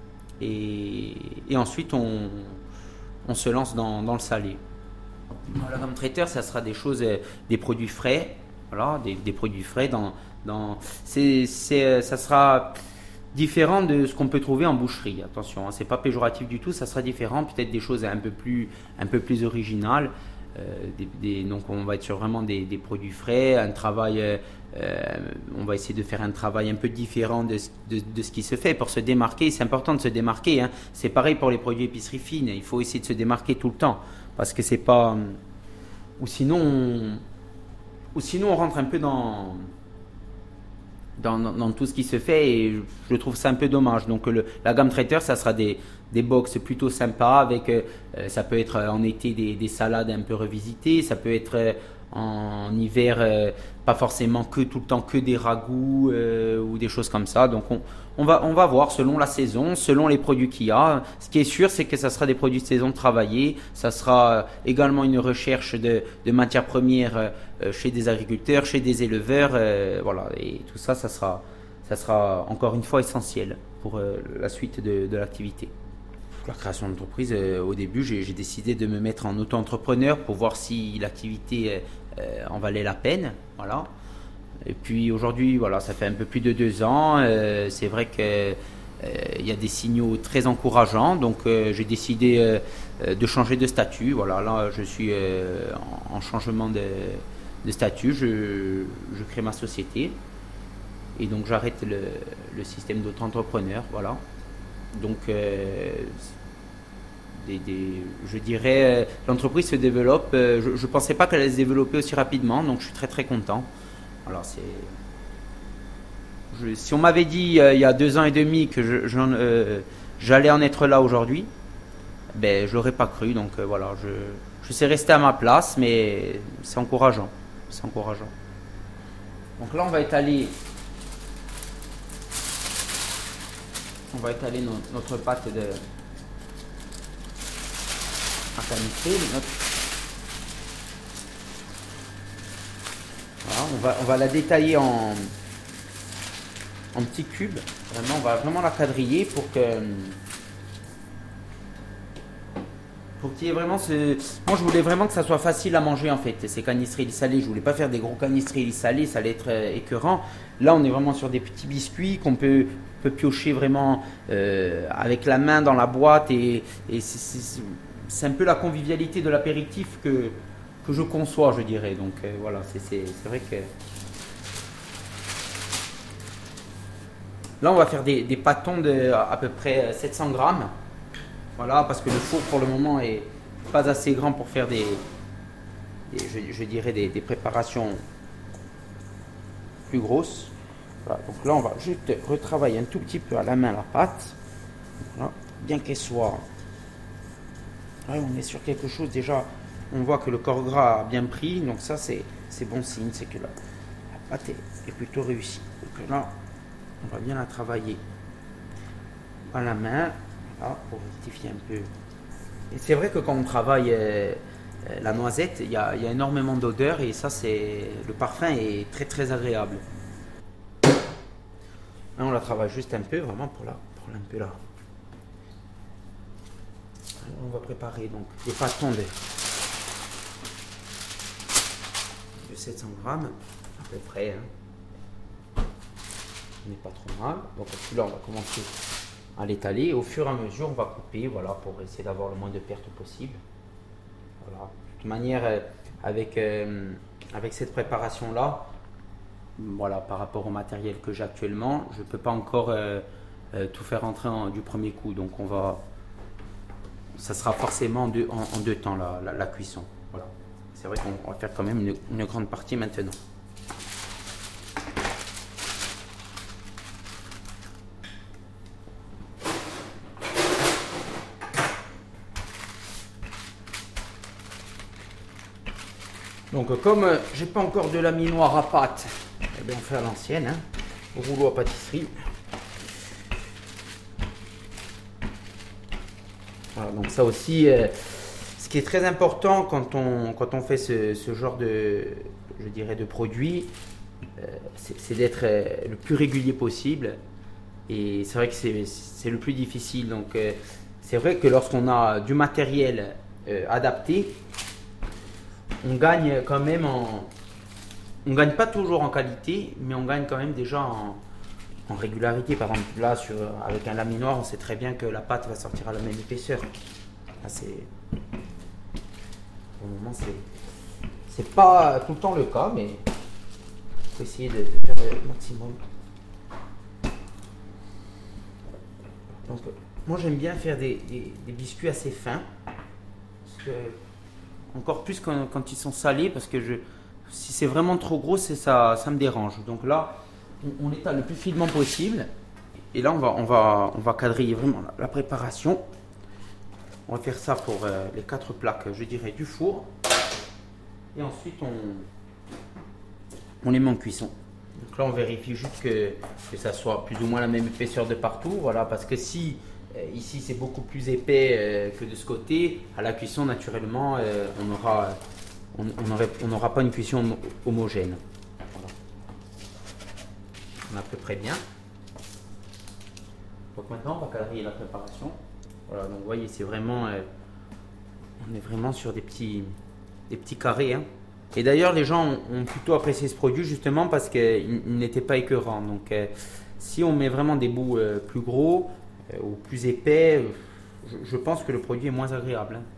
C: Et, et ensuite, on, on se lance dans, dans le salé. La gamme traiteur, ça sera des choses, des produits frais, voilà, des, des produits frais. Dans, dans, c'est, c'est, ça sera différent de ce qu'on peut trouver en boucherie. Attention, hein, c'est pas péjoratif du tout. Ça sera différent, peut-être des choses un peu plus, un peu plus originales. euh, des, des, donc on va être sur vraiment des, des produits frais, un travail, euh, on va essayer de faire un travail un peu différent de, de, de ce qui se fait pour se démarquer. C'est important de se démarquer, hein. C'est pareil pour les produits épicerie fine, il faut essayer de se démarquer tout le temps parce que c'est pas, ou sinon, on, ou sinon on rentre un peu dans Dans, dans, dans tout ce qui se fait et je, je trouve ça un peu dommage. Donc le, la gamme traiteur, ça sera des, des box plutôt sympas avec, euh, ça peut être en été des, des salades un peu revisitées, ça peut être euh, en hiver euh, pas forcément que tout le temps que des ragoûts euh, ou des choses comme ça. Donc on, on, va, on va voir selon la saison, selon les produits qu'il y a. Ce qui est sûr, c'est que ça sera des produits de saison travaillés, ça sera également une recherche de, de matières premières euh, chez des agriculteurs, chez des éleveurs, euh, voilà, et tout ça, ça sera, ça sera encore une fois essentiel pour euh, la suite de, de l'activité. La création d'entreprise, euh, au début, j'ai, j'ai décidé de me mettre en auto-entrepreneur pour voir si l'activité euh, en valait la peine, voilà. Et puis aujourd'hui, voilà, ça fait un peu plus de deux ans. Euh, c'est vrai que euh, il y a des signaux très encourageants, donc euh, j'ai décidé euh, de changer de statut. Voilà, là, je suis euh, en, en changement de, de statut. Je, je crée ma société et donc j'arrête le, le système d'auto-entrepreneur. Voilà. Donc, euh, des, des, je dirais, euh, l'entreprise se développe. Euh, je ne pensais pas qu'elle allait se développer aussi rapidement, donc je suis très très content. Alors, c'est, je, si on m'avait dit euh, il y a deux ans et demi que je, j'en, euh, j'allais en être là aujourd'hui, ben je l'aurais pas cru. Donc euh, voilà, je, je sais rester à ma place, mais c'est encourageant, c'est encourageant. Donc là, on va étaler. On va étaler no, notre pâte de à canistrer. Notre... Voilà, on va, on va la détailler en, en petits cubes. Vraiment, on va vraiment la quadriller pour que pour qu'il y ait vraiment ce. Moi, je voulais vraiment que ça soit facile à manger en fait. Ces canistrilles salés, je voulais pas faire des gros canistrilles salés, ça allait être euh, écœurant. Là, on est vraiment sur des petits biscuits qu'on peut peut piocher vraiment euh, avec la main dans la boîte et, et c'est, c'est, c'est un peu la convivialité de l'apéritif que, que je conçois, je dirais. Donc euh, voilà, c'est, c'est, c'est vrai que là on va faire des, des pâtons de à peu près sept cents grammes. Voilà, parce que le four pour le moment est pas assez grand pour faire des, des je, je dirais des, des préparations plus grosses. Voilà, donc là on va juste retravailler un tout petit peu à la main la pâte, voilà, bien qu'elle soit, ouais, on est sur quelque chose déjà, on voit que le corps gras a bien pris, donc ça c'est, c'est bon signe, c'est que la, la pâte est, est plutôt réussie. Donc là on va bien la travailler à la main, voilà, pour rectifier un peu. Et c'est vrai que quand on travaille euh, la noisette, il y a, il y a énormément d'odeur et ça c'est, le parfum est très très agréable. Là, on la travaille juste un peu, vraiment pour la, pour un peu là. On va préparer donc des pâtons de, de sept cents grammes, à peu près. Hein. On n'est pas trop mal. Donc celui-là, on va commencer à l'étaler. Et au fur et à mesure, on va couper, voilà, pour essayer d'avoir le moins de pertes possible. Voilà. De toute manière, avec, euh, avec cette préparation-là, voilà, par rapport au matériel que j'ai actuellement, je ne peux pas encore euh, euh, tout faire rentrer en, du premier coup. Donc on va, ça sera forcément deux, en, en deux temps la, la, la cuisson. Voilà. C'est vrai qu'on va faire quand même une, une grande partie maintenant. Donc comme euh, j'ai pas encore de laminoir à pâte, eh bien on fait à l'ancienne, hein, au rouleau à pâtisserie. Voilà, donc ça aussi, euh, ce qui est très important quand on, quand on fait ce, ce genre de, je dirais, de produit, euh, c'est, c'est d'être euh, le plus régulier possible. Et c'est vrai que c'est, c'est le plus difficile. Donc euh, c'est vrai que lorsqu'on a du matériel euh, adapté, on gagne quand même en... On gagne pas toujours en qualité, mais on gagne quand même déjà en, en régularité. Par exemple, là, sur, avec un laminoir, on sait très bien que la pâte va sortir à la même épaisseur. Là, c'est... Pour le moment, évidemment, c'est c'est pas tout le temps le cas, mais il faut essayer de, de faire le maximum. Donc, moi, j'aime bien faire des, des, des biscuits assez fins, parce que, encore plus quand, quand ils sont salés, parce que je, si c'est vraiment trop gros, c'est ça, ça me dérange. Donc là, on, on étale le plus finement possible, et là, on va, on va, on va quadriller vraiment la, la préparation. On va faire ça pour euh, les quatre plaques, je dirais, du four. Et ensuite, on, on les met en cuisson. Donc là, on vérifie juste que, que ça soit plus ou moins la même épaisseur de partout. Voilà, parce que si euh, ici, c'est beaucoup plus épais euh, que de ce côté, à la cuisson, naturellement, euh, on aura, on, on aurait, on n'aura pas une cuisson homo- homogène. Voilà. On est à peu près bien. Donc maintenant, on va quadriller la préparation. Voilà, donc vous voyez, c'est vraiment, euh, on est vraiment sur des petits, des petits carrés. Hein. Et d'ailleurs, les gens ont, ont plutôt apprécié ce produit justement parce qu'il n'était pas écœurant. Donc, euh, si on met vraiment des bouts euh, plus gros euh, ou plus épais, euh, je, je pense que le produit est moins agréable. Hein.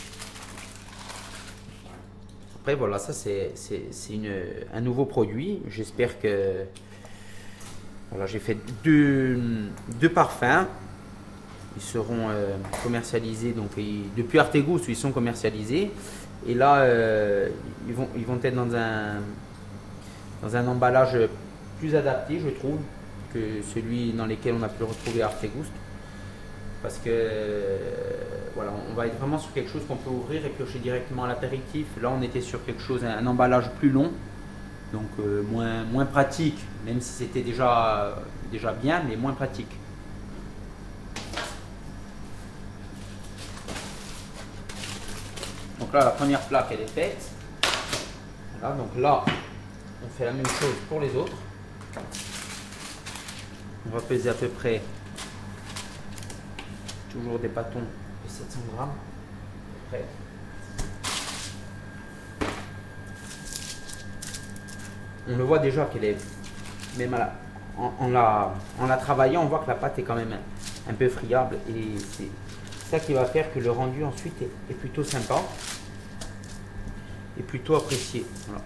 C: Après, voilà, ça c'est, c'est, c'est une, un nouveau produit. J'espère que, voilà, j'ai fait deux, deux parfums. Ils seront euh, commercialisés, donc ils, depuis Artegus, ils sont commercialisés. Et là, euh, ils, vont, ils vont être dans un, dans un emballage plus adapté, je trouve, que celui dans lequel on a pu le retrouver à Artegus. Parce que euh, voilà, on va être vraiment sur quelque chose qu'on peut ouvrir et piocher directement à l'apéritif. Là, on était sur quelque chose, un emballage plus long, donc euh, moins, moins pratique, même si c'était déjà, déjà bien, mais moins pratique. Donc là, la première plaque, elle est faite. Voilà, donc là, on fait la même chose pour les autres. On va peser à peu près toujours des bâtons de sept cents grammes. À peu près. On le voit déjà qu'elle est, même à la, en, en, la, en la travaillant, on voit que la pâte est quand même un, un peu friable. Et c'est ça qui va faire que le rendu ensuite est, est plutôt sympa et plutôt apprécié. Voilà.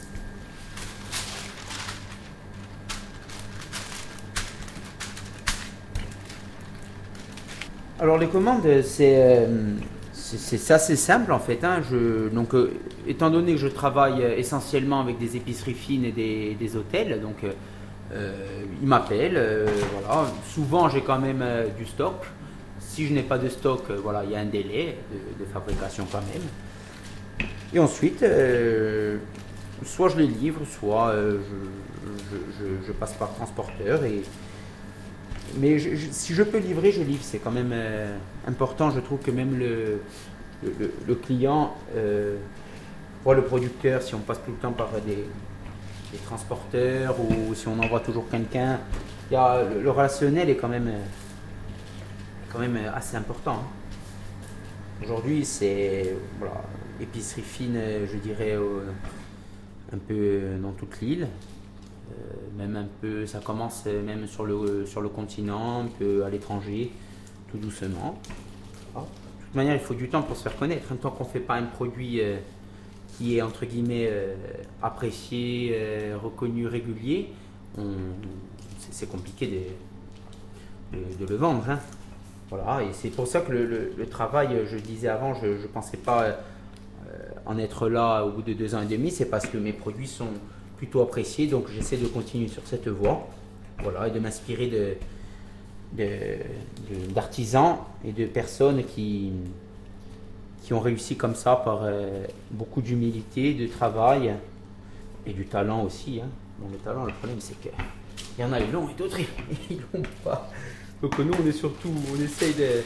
C: Alors les commandes, c'est euh, c'est assez simple en fait. Hein. Je, donc, euh, étant donné que je travaille essentiellement avec des épiceries fines et des, des hôtels, donc euh, ils m'appellent. Euh, voilà. Souvent j'ai quand même euh, du stock. Si je n'ai pas de stock, euh, voilà, il y a un délai de, de fabrication quand même. Et ensuite, euh, soit je les livre, soit euh, je, je, je, je passe par transporteur. Et, mais je, je, si je peux livrer, je livre. C'est quand même euh, important. Je trouve que même le, le, le client euh, voit le producteur, si on passe tout le temps par des, des transporteurs ou si on envoie toujours quelqu'un, il y a, le, le relationnel est quand même... Euh, quand même assez important. Hein. Aujourd'hui, c'est voilà, épicerie fine, je dirais, euh, un peu dans toute l'île. Euh, même un peu, ça commence même sur le, sur le continent, un peu à l'étranger, tout doucement. Voilà. De toute manière, il faut du temps pour se faire connaître. Tant qu'on ne fait pas un produit euh, qui est, entre guillemets, euh, apprécié, euh, reconnu, régulier, c'est compliqué de, de, de le vendre. Hein. Voilà, et c'est pour ça que le, le, le travail, je le disais avant, je ne pensais pas euh, en être là au bout de deux ans et demi, c'est parce que mes produits sont plutôt appréciés, donc j'essaie de continuer sur cette voie, voilà, et de m'inspirer de, de, de, d'artisans et de personnes qui, qui ont réussi comme ça par euh, beaucoup d'humilité, de travail et du talent aussi. Hein. Bon, le talent, le problème, c'est qu'il y en a ils l'ont et d'autres ils l'ont pas. Donc nous, on est surtout, on essaye de,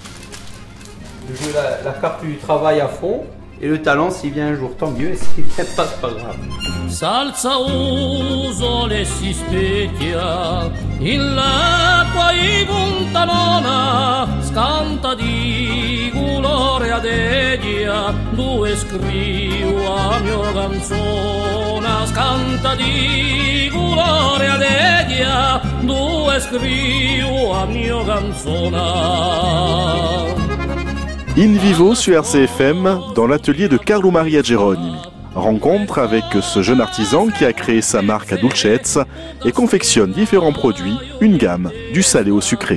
C: de jouer la, la carte du travail à fond. Et le talent, s'il vient un jour, tant mieux. Et s'il vient pas, c'est pas grave.
A: Salsa usole si specchia in l'acqua puntanona, scanta di gloria dedia, due scrivo a mio canzona, scanta di gloria dedia, due scrivo a mio canzona.
B: In vivo sur R C F M, dans l'atelier de Carlo Maria Geronimi. Rencontre avec ce jeune artisan qui a créé sa marque à Dulcezza et confectionne différents produits, une gamme, du salé au sucré.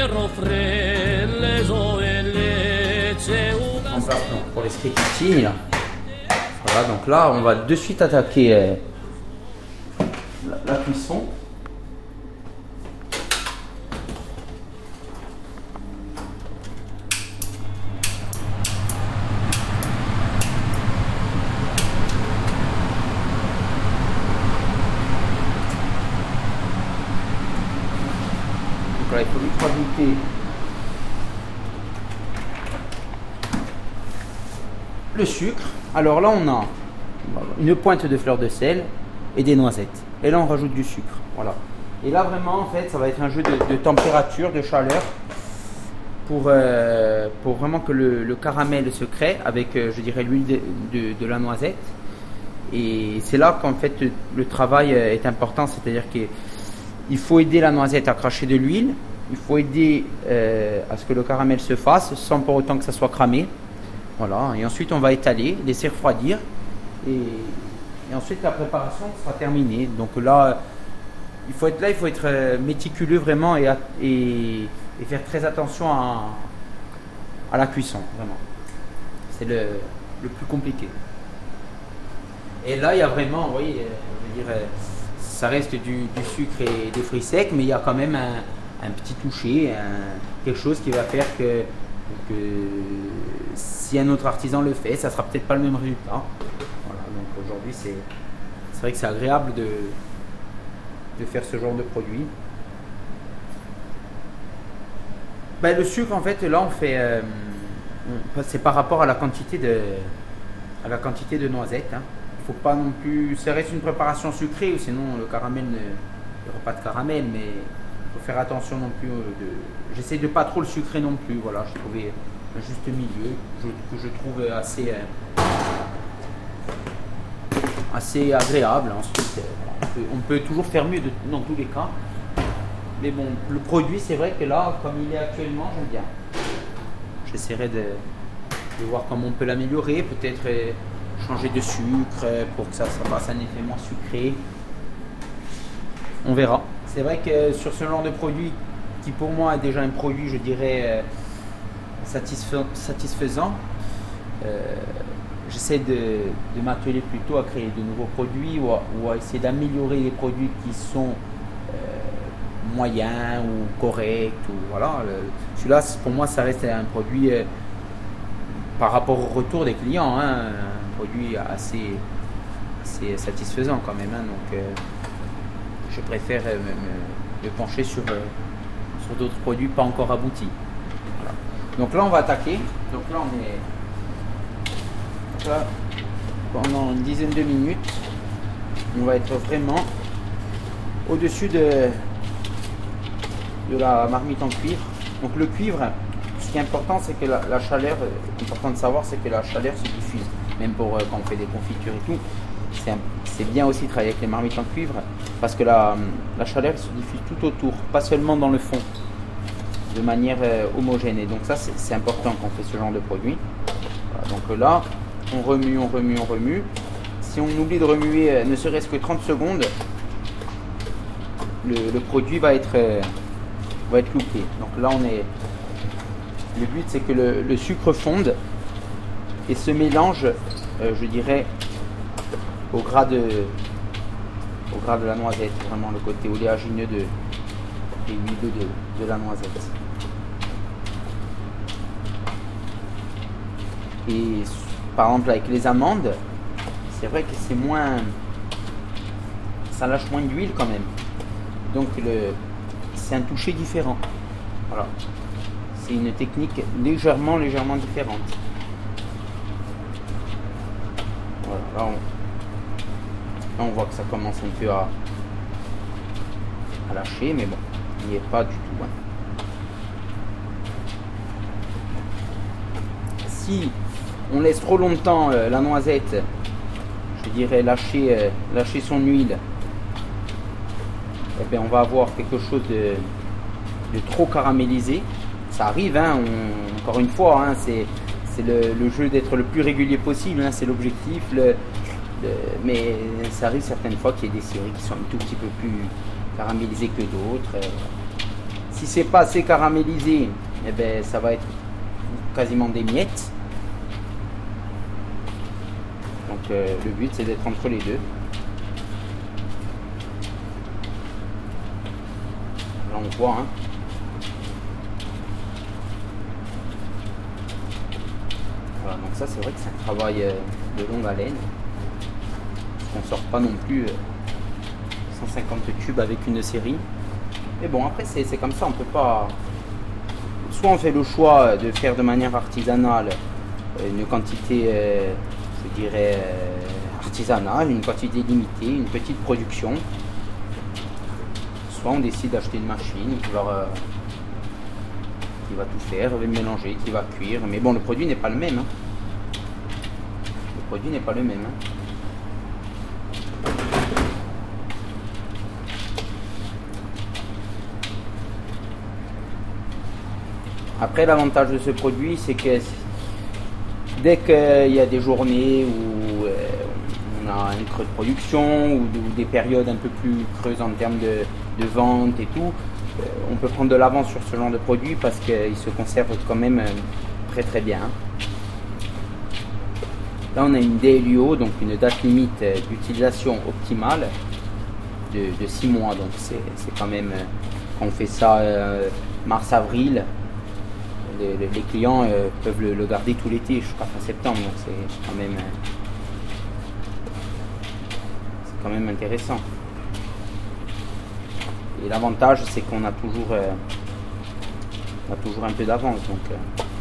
C: En place donc, pour les scriptini, là. Voilà, donc là, on va de suite attaquer euh, la, la cuisson. Il faut vite rajouter le sucre. Alors là, on a une pointe de fleur de sel et des noisettes. Et là, on rajoute du sucre. Voilà. Et là, vraiment, en fait, ça va être un jeu de, de température, de chaleur, pour, euh, pour vraiment que le, le caramel se crée avec, euh, je dirais, l'huile de, de, de la noisette. Et c'est là qu'en fait, le travail est important, c'est-à-dire que il faut aider la noisette à cracher de l'huile, il faut aider euh, à ce que le caramel se fasse sans pour autant que ça soit cramé. Voilà, et ensuite on va étaler, laisser refroidir et, et ensuite la préparation sera terminée. Donc là, il faut être là, il faut être méticuleux vraiment et, et, et faire très attention à, à la cuisson, vraiment. C'est le, le plus compliqué. Et là, il y a vraiment, vous voyez, je veux dire, ça reste du, du sucre et des fruits secs, mais il y a quand même un, un petit toucher, un, quelque chose qui va faire que, que si un autre artisan le fait, ça sera peut-être pas le même résultat. Voilà, donc aujourd'hui, c'est, c'est vrai que c'est agréable de, de faire ce genre de produit. Ben, le sucre, en fait, là, on fait, euh, c'est par rapport à la quantité de, à la quantité de noisettes. Hein. Faut pas non plus, ça reste une préparation sucrée ou sinon le caramel, ne, il n'y aura pas de caramel, mais il faut faire attention non plus. De, j'essaie de pas trop le sucrer non plus. Voilà, j'ai trouvé un juste milieu je, que je trouve assez, euh, assez agréable. Ensuite, euh, on, peut, on peut toujours faire mieux de, dans tous les cas. Mais bon, le produit, c'est vrai que là, comme il est actuellement, j'aime bien. J'essaierai de, de voir comment on peut l'améliorer, peut-être. Euh, changer de sucre pour que ça, ça fasse un effet moins sucré. On verra. C'est vrai que sur ce genre de produit, qui pour moi est déjà un produit, je dirais, euh, satisfa- satisfaisant, euh, j'essaie de, de m'atteler plutôt à créer de nouveaux produits ou à, ou à essayer d'améliorer les produits qui sont euh, moyens ou corrects. Ou, voilà. Le, celui-là, pour moi, ça reste un produit euh, par rapport au retour des clients, hein, produit assez, assez satisfaisant quand même, hein, donc euh, je préfère euh, me, me pencher sur, euh, sur d'autres produits pas encore aboutis. Voilà. Donc là on va attaquer, donc là on est donc là, pendant une dizaine de minutes, on va être vraiment au-dessus de, de la marmite en cuivre. Donc le cuivre, ce qui est important, c'est que la, la chaleur, important de savoir, c'est que la chaleur se diffuse. Même pour euh, quand on fait des confitures et tout, c'est, un, c'est bien aussi de travailler avec les marmites en cuivre parce que la, la chaleur se diffuse tout autour, pas seulement dans le fond, de manière euh, homogène. Et donc ça, c'est, c'est important quand on fait ce genre de produit. Voilà, donc là, on remue, on remue, on remue. Si on oublie de remuer euh, ne serait-ce que trente secondes, le, le produit va être, euh, va être loupé. Donc là, on est... Le but, c'est que le, le sucre fonde et se mélange, euh, je dirais, au gras de, au gras de la noisette, vraiment le côté oléagineux de, et huileux de, de la noisette. Et par exemple avec les amandes, c'est vrai que c'est moins, ça lâche moins d'huile quand même. Donc le, c'est un toucher différent. Voilà, c'est une technique légèrement, légèrement différente. Voilà, là on, là on voit que ça commence un peu à, à lâcher, mais bon, il n'y est pas du tout. Hein. Si on laisse trop longtemps euh, la noisette, je dirais lâcher, euh, lâcher son huile, eh bien, on va avoir quelque chose de, de trop caramélisé. Ça arrive, hein, on, encore une fois, hein, c'est, c'est le, le jeu d'être le plus régulier possible, hein, c'est l'objectif. Le, le, mais ça arrive certaines fois qu'il y ait des séries qui sont un tout petit peu plus caramélisées que d'autres. Euh, si c'est pas assez caramélisé, eh ben, ça va être quasiment des miettes. Donc euh, le but c'est d'être entre les deux. Là on voit, hein. Voilà, donc ça c'est vrai que c'est un travail euh, de longue haleine. On ne sort pas non plus euh, cent cinquante tubes avec une série. Mais bon, après c'est comme ça, on peut pas... Soit on fait le choix de faire de manière artisanale une quantité, euh, je dirais, euh, artisanale, une quantité limitée, une petite production. Soit on décide d'acheter une machine qui va, euh, qui va tout faire, va mélanger, qui va cuire. Mais bon, le produit n'est pas le même. Hein. Le produit n'est pas le même. Hein. Après, l'avantage de ce produit, c'est que dès qu'il y a des journées où euh, on a un creux de production ou, ou des périodes un peu plus creuses en termes de, de vente et tout, euh, on peut prendre de l'avance sur ce genre de produit parce qu'il se conserve quand même euh, très très bien. Là, on a une D L U O, donc une date limite d'utilisation optimale de, de six mois. Donc c'est quand même, euh, quand on fait ça euh, mars-avril, Les, les clients euh, peuvent le, le garder tout l'été jusqu'à fin septembre, donc c'est quand même euh, c'est quand même intéressant. Et l'avantage c'est qu'on a toujours euh, on a toujours un peu d'avance, donc euh,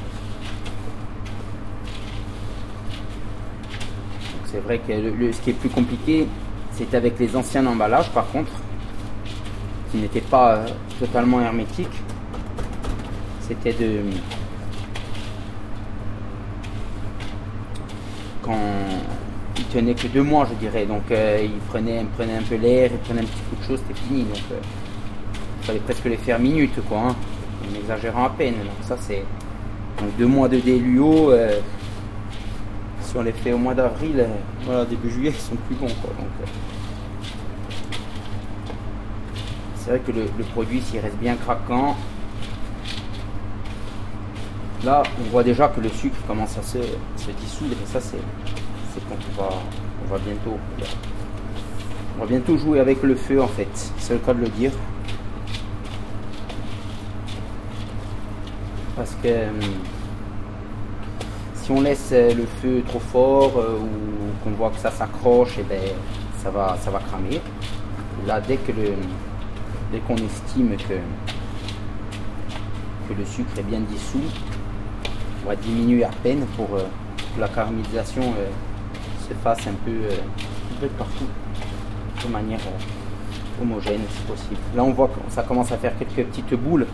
C: c'est vrai que le, le, ce qui est plus compliqué, c'est avec les anciens emballages par contre, qui n'étaient pas euh, totalement hermétiques. C'était de... Quand il tenait que deux mois, je dirais. Donc euh, il prenait, il prenait un peu l'air, il prenait un petit coup de chaud, c'était fini. Donc euh, il fallait presque les faire minutes, quoi. Hein, en exagérant à peine. Donc ça c'est... Donc deux mois de D L U O, euh, si on les fait au mois d'avril, euh, voilà, début juillet, ils sont plus bons, quoi. Donc euh, c'est vrai que le, le produit, s'il reste bien craquant, là, on voit déjà que le sucre commence à se, se dissoudre et ça, c'est quand on va, on va bientôt, on va bientôt jouer avec le feu en fait. C'est le cas de le dire. Parce que euh, si on laisse le feu trop fort euh, ou qu'on voit que ça s'accroche, et ben ça va, ça va cramer. Là, dès que le, dès qu'on estime que que le sucre est bien dissous, on va diminuer à peine pour euh, que la caramélisation euh, se fasse un peu, euh, un peu partout, de manière euh, homogène si possible. Là on voit que ça commence à faire quelques petites boules.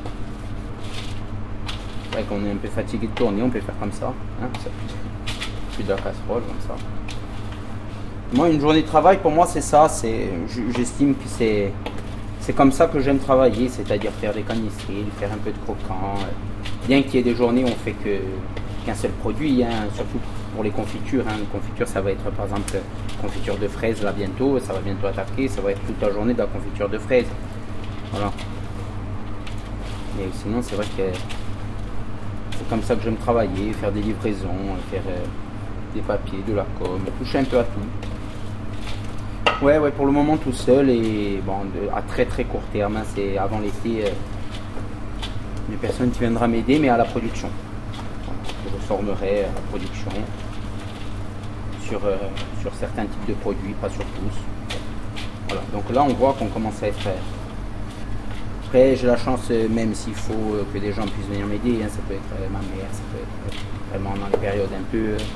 C: C'est vrai qu'on est un peu fatigué de tourner, on peut faire comme ça, hein, ça plus de la casserole comme ça. Moi, une journée de travail pour moi c'est ça, c'est, j'estime que c'est c'est comme ça que j'aime travailler, c'est-à-dire faire des canisteries, faire un peu de croquant. Bien qu'il y ait des journées où on fait que qu'un seul produit, hein, surtout pour les confitures. Hein. Les confitures, ça va être par exemple confiture de fraises là bientôt, ça va bientôt attaquer, ça va être toute la journée de la confiture de fraises. Voilà. Mais sinon, c'est vrai que c'est comme ça que j'aime travailler, faire des livraisons, faire euh, des papiers, de la com, toucher un peu à tout. Ouais, ouais, pour le moment tout seul et bon, de, à très très court terme, hein, c'est avant l'été, euh, une personne qui viendra m'aider, mais à la production. Je formerai à la production sur, euh, sur certains types de produits, pas sur tous. Voilà, donc là on voit qu'on commence à être... Après j'ai la chance, euh, même s'il faut euh, que des gens puissent venir m'aider, hein, ça peut être euh, ma mère, ça peut être euh, vraiment dans les périodes un peu... Euh,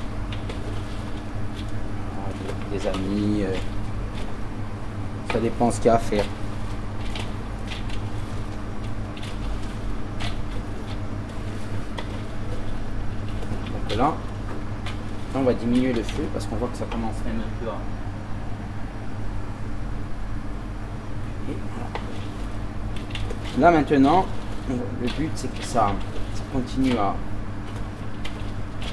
C: des amis... Euh, ça dépend ce qu'il y a à faire. Donc là, là, on va diminuer le feu parce qu'on voit que ça commence même un peu à... Et voilà. Là maintenant, le but c'est que ça, ça continue à,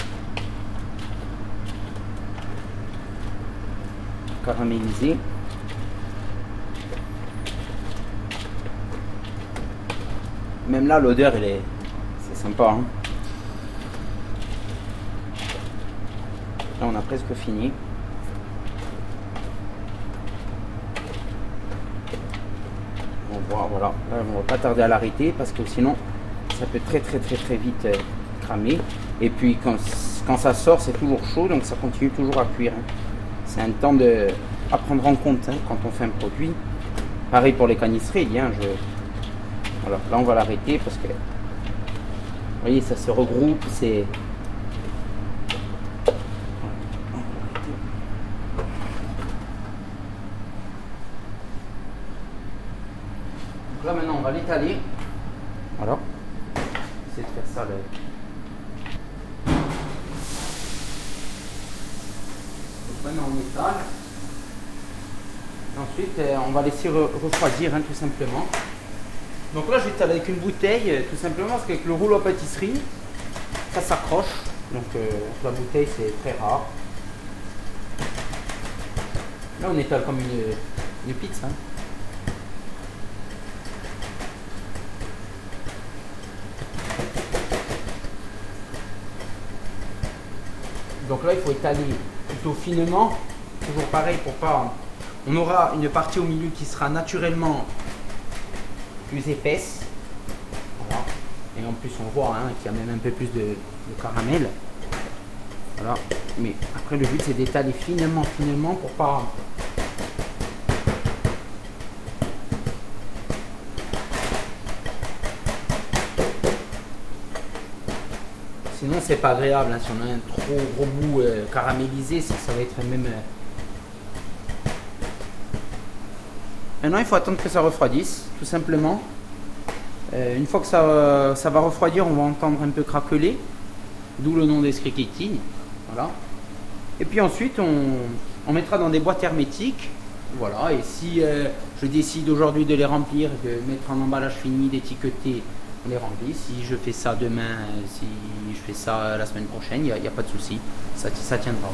C: caramélisé. Même là, l'odeur, elle est, c'est sympa. Hein. Là, on a presque fini. On voit, voilà. Là, on va pas tarder à l'arrêter parce que sinon, ça peut très très très très vite euh, cramer. Et puis quand, quand ça sort, c'est toujours chaud, donc ça continue toujours à cuire. Hein. C'est un temps de, à prendre en compte hein, quand on fait un produit. Pareil pour les canisteries. Hein, je... voilà. Là, on va l'arrêter parce que, vous voyez, ça se regroupe. C'est là maintenant on va l'étaler. Voilà. Essayer de faire ça le. Donc maintenant on étale. Ensuite euh, on va laisser re refroidir hein, tout simplement. Donc là j'étale avec une bouteille euh, tout simplement parce qu'avec le rouleau à pâtisserie ça s'accroche. Donc euh, la bouteille c'est très rare. Là on étale comme une, une pizza. Hein. Donc là, il faut étaler plutôt finement, toujours pareil pour pas. On aura une partie au milieu qui sera naturellement plus épaisse. Voilà. Et en plus, on voit hein, qu'il y a même un peu plus de, de caramel. Voilà. Mais après, le but c'est d'étaler finement, finement pour pas. Sinon c'est pas agréable, hein. Si on a un trop gros bout euh, caramélisé, ça, ça va être même... Euh... Maintenant il faut attendre que ça refroidisse, tout simplement. Euh, une fois que ça, ça va refroidir, on va entendre un peu craqueler, d'où le nom des scriquettines. Voilà. Et puis ensuite on, on mettra dans des boîtes hermétiques. Voilà, et si euh, je décide aujourd'hui de les remplir, de mettre en emballage fini, d'étiqueter, on les remplit. Si je fais ça demain, si je fais ça la semaine prochaine, il n'y a, a pas de souci, ça, ça tiendra.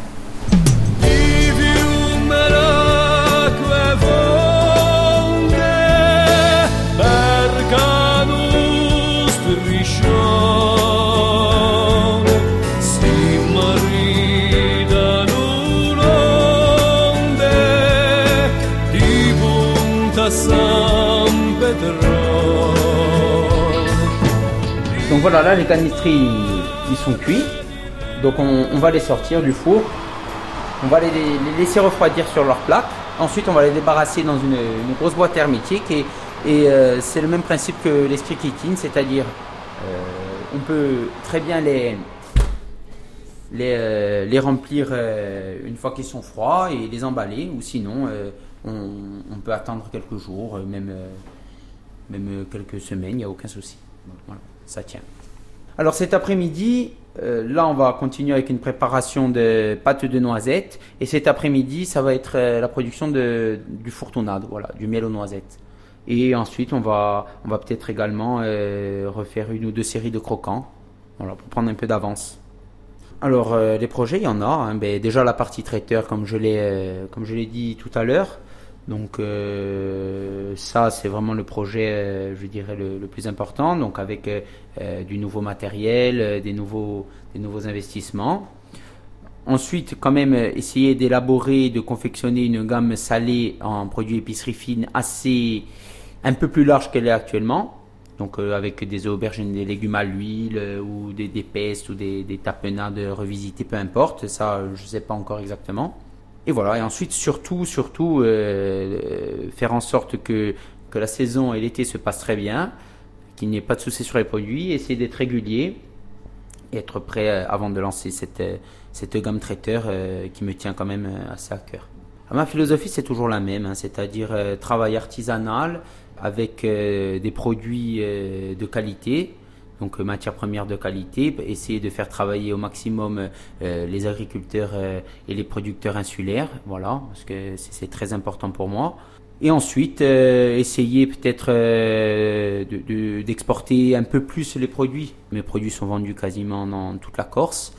C: Donc voilà, là les canisteries ils sont cuits, donc on, on va les sortir du four, on va les, les laisser refroidir sur leur plaque, ensuite on va les débarrasser dans une, une grosse boîte hermétique et, et euh, c'est le même principe que les scriquettines, c'est-à-dire euh, on peut très bien les, les, euh, les remplir euh, une fois qu'ils sont froids et les emballer, ou sinon euh, on, on peut attendre quelques jours, même, euh, même quelques semaines, il n'y a aucun souci. Voilà. Ça tient. Alors cet après-midi, euh, là on va continuer avec une préparation de pâte de noisettes et cet après-midi ça va être euh, la production de, du fourtonnade, voilà, du miel aux noisettes. Et ensuite on va, on va peut-être également euh, refaire une ou deux séries de croquants, voilà, pour prendre un peu d'avance. Alors euh, les projets il y en a, hein, ben, déjà la partie traiteur comme je l'ai euh, comme je l'ai dit tout à l'heure. Donc euh, ça c'est vraiment le projet euh, je dirais le, le plus important, donc avec euh, du nouveau matériel, euh, des nouveaux des nouveaux investissements. Ensuite quand même essayer d'élaborer, de confectionner une gamme salée en produits épicerie fine assez un peu plus large qu'elle est actuellement, donc euh, avec des aubergines, des légumes à l'huile euh, ou des, des pestes ou des, des tapenades revisitées, peu importe, ça je sais pas encore exactement. Et voilà, et ensuite surtout, surtout euh, faire en sorte que, que la saison et l'été se passent très bien, qu'il n'y ait pas de soucis sur les produits, essayer d'être régulier et être prêt avant de lancer cette, cette gamme traiteur euh, qui me tient quand même assez à cœur. Alors, ma philosophie c'est toujours la même, hein, c'est-à-dire euh, travail artisanal avec euh, des produits euh, de qualité. Donc euh, matières premières de qualité, essayer de faire travailler au maximum euh, les agriculteurs euh, et les producteurs insulaires, voilà, parce que c'est très important pour moi. Et ensuite, euh, essayer peut-être euh, d'exporter de, de, un peu plus les produits. Mes produits sont vendus quasiment dans toute la Corse.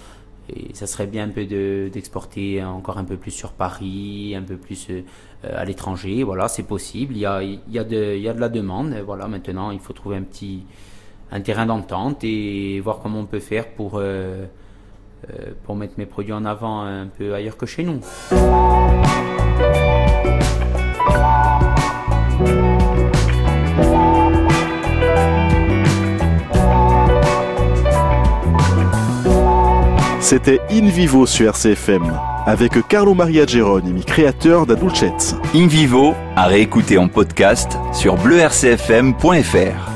C: et ça serait bien un peu de, d'exporter encore un peu plus sur Paris, un peu plus euh, à l'étranger. Voilà, c'est possible. Il y a, il y a de, il y a de la demande. Voilà, maintenant, il faut trouver un petit, un terrain d'entente et voir comment on peut faire pour, euh, euh, pour mettre mes produits en avant un peu ailleurs que chez nous.
B: C'était In Vivo sur R C F M, avec Carlo Maria Geronimi, créateur d'Adulcets.
D: In Vivo, à réécouter en podcast sur bleu r c f m point f r.